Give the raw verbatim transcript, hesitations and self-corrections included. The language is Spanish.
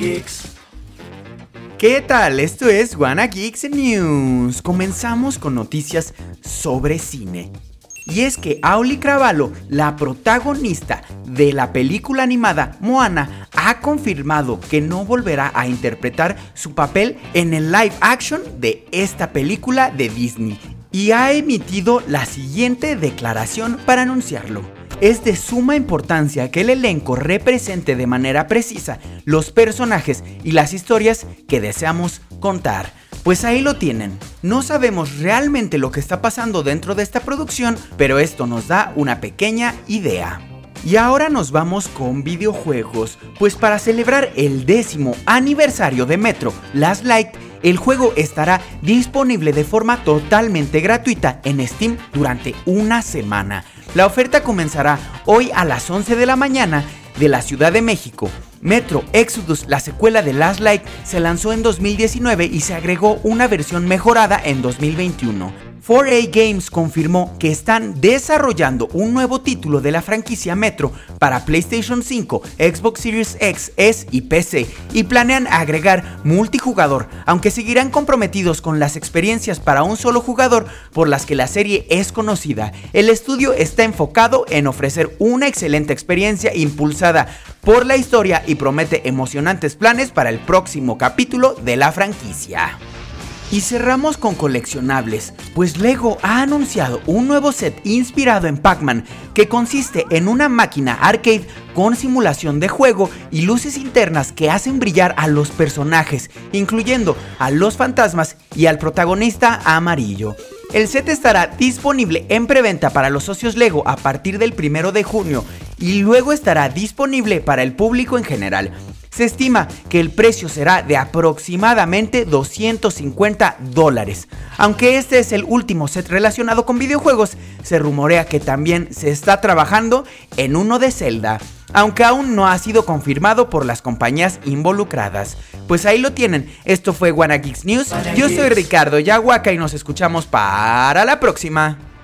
Geeks. ¿Qué tal? Esto es Wanna Geeks News. Comenzamos con noticias sobre cine. Y es que Auli'i Cravalho, la protagonista de la película animada Moana, ha confirmado que no volverá a interpretar su papel en el live action de esta película de Disney. Y ha emitido la siguiente declaración para anunciarlo. Es de suma importancia que el elenco represente de manera precisa los personajes y las historias que deseamos contar. Pues ahí lo tienen. No sabemos realmente lo que está pasando dentro de esta producción, pero esto nos da una pequeña idea. Y ahora nos vamos con videojuegos, pues para celebrar el décimo aniversario de Metro Last Light, el juego estará disponible de forma totalmente gratuita en Steam durante una semana. La oferta comenzará hoy a las once de la mañana de la Ciudad de México. Metro Exodus, la secuela de Last Light, se lanzó en dos mil diecinueve y se agregó una versión mejorada en dos mil veintiuno. cuatro A Games confirmó que están desarrollando un nuevo título de la franquicia Metro para PlayStation cinco, Xbox Series X, S y P C, y planean agregar multijugador, aunque seguirán comprometidos con las experiencias para un solo jugador por las que la serie es conocida. El estudio está enfocado en ofrecer una excelente experiencia impulsada por la historia y promete emocionantes planes para el próximo capítulo de la franquicia. Y cerramos con coleccionables, pues LEGO ha anunciado un nuevo set inspirado en Pac-Man que consiste en una máquina arcade con simulación de juego y luces internas que hacen brillar a los personajes, incluyendo a los fantasmas y al protagonista amarillo. El set estará disponible en preventa para los socios LEGO a partir del primero de junio y luego estará disponible para el público en general. Se estima que el precio será de aproximadamente doscientos cincuenta dólares. Aunque este es el último set relacionado con videojuegos, se rumorea que también se está trabajando en uno de Zelda, aunque aún no ha sido confirmado por las compañías involucradas. Pues ahí lo tienen, esto fue Wanna Geeks News. Yo soy Ricardo Yahuaca y nos escuchamos para la próxima.